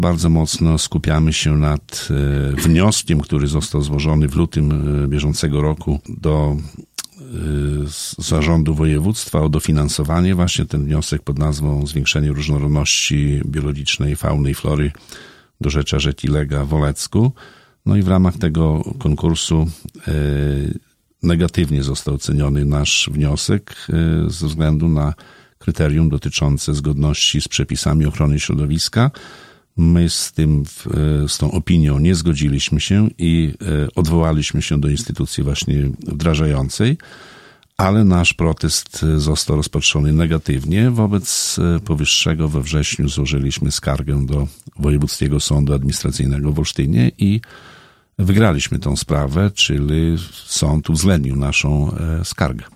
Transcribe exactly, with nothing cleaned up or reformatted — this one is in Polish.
Bardzo mocno skupiamy się nad wnioskiem, który został złożony w lutym bieżącego roku do Zarządu Województwa o dofinansowanie. Właśnie ten wniosek pod nazwą Zwiększenie różnorodności biologicznej fauny i flory dorzecza rzeki Lega w Olecku. No i w ramach tego konkursu negatywnie został oceniony nasz wniosek ze względu na kryterium dotyczące zgodności z przepisami ochrony środowiska. My z tym, z tą opinią nie zgodziliśmy się i odwołaliśmy się do instytucji właśnie wdrażającej, ale nasz protest został rozpatrzony negatywnie. Wobec powyższego we wrześniu złożyliśmy skargę do Wojewódzkiego Sądu Administracyjnego w Olsztynie i wygraliśmy tą sprawę, czyli sąd uwzględnił naszą skargę.